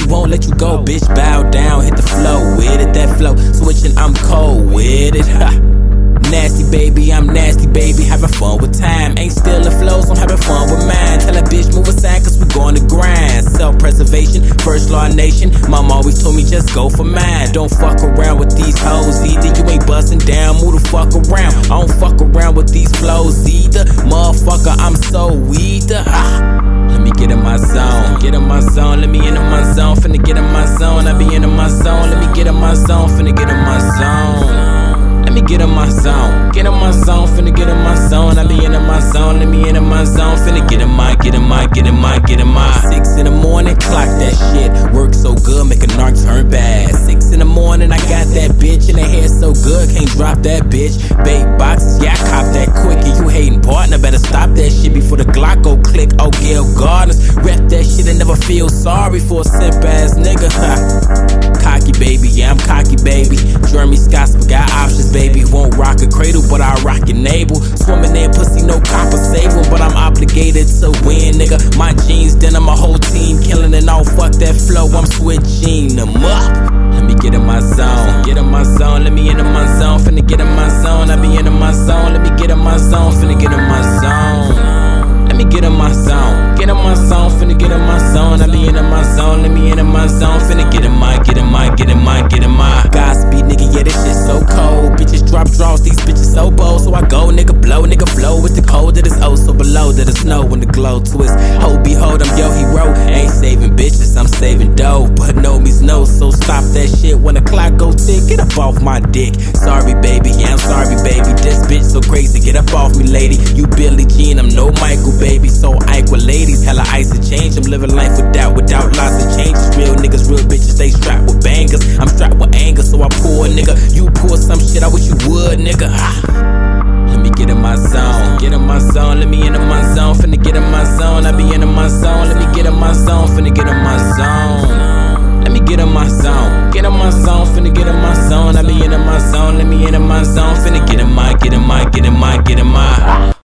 won't let you go. Bitch, bow down, hit the flow with it, that flow. Switching, I'm cold with it. Nasty baby, I'm nasty baby, having fun with time. Ain't stealing flows, I'm having fun with mine. Tell that bitch move aside, cause we going to grind. Self-preservation, first law of nation. Mom always told me just go for mine. Don't fuck around with these hoes either. You ain't busting down, move the fuck around. I don't fuck around with these flows either. Motherfucker, I'm so weeder. Let me get in my zone, get in my zone, let me in my zone, finna get in my zone, I be in my zone, let me get in my zone, finna get in my zone. Let me get in my zone, get in my zone, finna get in my zone, I be in my zone, let me in my zone, finna get in my 6 in the morning, clock that shit, work so good, make a narc turn bad. 6 in the morning, I got that bitch, and her hair so good, can't drop that bitch. Bait boxes, yeah, I cop that quick, and you hating partner, better stop that shit before the Glock go click. Oh, Gail Gardners, rep that shit and never feel sorry for a simp ass nigga. Cocky baby, yeah, I'm cocky baby. Jeremy Scott's got options, baby. Won't rock a cradle, but I'll rock your navel. Swimming in pussy, no copper sable, but I'm obligated to win, nigga. My jeans, denim, my whole team killing and all. Fuck that flow, I'm switching them up. Let me get in my zone, get in my zone, let me in my zone, finna get in my zone, I be in my zone, let me get in my zone, finna get in my zone. Let me get in my zone, get in my zone, finna get in my zone, I be in my zone, let me in my zone, finna get in my Godspeed, nigga, yeah, this shit so cold. Bitches drop draws, these bitches so bold. So I go, nigga, blow, nigga, flow with the cold that is oh so below that the snow when the glow twist. Ho, behold, I'm your hero. Ain't saving bitches, I'm saving dough. But no means no, so stop that shit when the clock go tick. Get up off my dick. Sorry, baby, yeah, I'm sorry, baby. This bitch so crazy, get up off me, lady. You Billie Jean, I'm no Michael, baby. So Ike with ladies, hella ice and change. I'm living life without lots of changes. Real niggas, real bitches, they strapped with bangers. I'm strapped with anger, so I pour, nigga. You pour some shit, I wish you would, nigga. Let me get in my zone, get in my zone, let me in my zone, finna get in my zone, I be in my zone, let me get in my zone, finna get in my zone. Let me get in my zone, get in my zone, finna get in my zone, I be in my zone, let me in my zone, finna get in my